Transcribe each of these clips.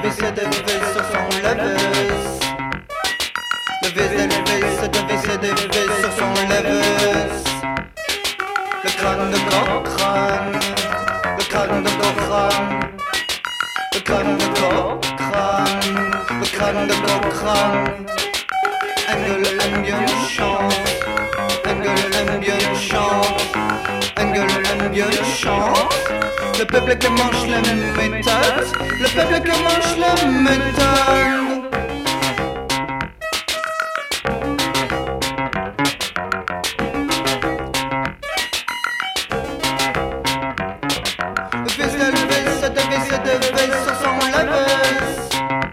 se devait sur son leveuse. Se devait sur son leveuse. Le crâne de Cochrane, le crâne de Cochrane, le crâne de Cochrane, le crâne de Cochrane. Engel aime bien le chant, Engel aime bien le chant, Engel aime bien le chant. Le peuple qui mange la méthode, le peuple qui mange la méthode. Se devait sur son leveuse.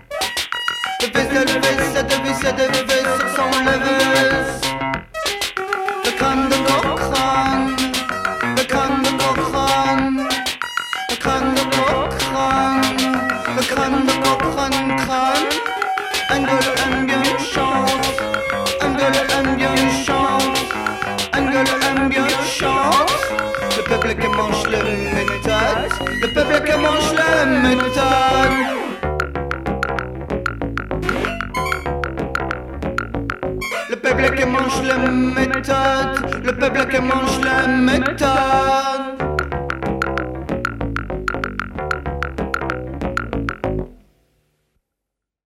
Se devait sur son leveuse. Le crâne de Cochrane, le crâne de Cochrane, le crâne de Cochrane, le crâne de Cochrane, crâne. Engel aime bien le chant, Engel aime bien le chant, Engel aime bien le chant. Le peuple qui mange la méthode, le peuple qui mange la méthode. Le peuple qui mange la méthode, le peuple qui mange la méthode.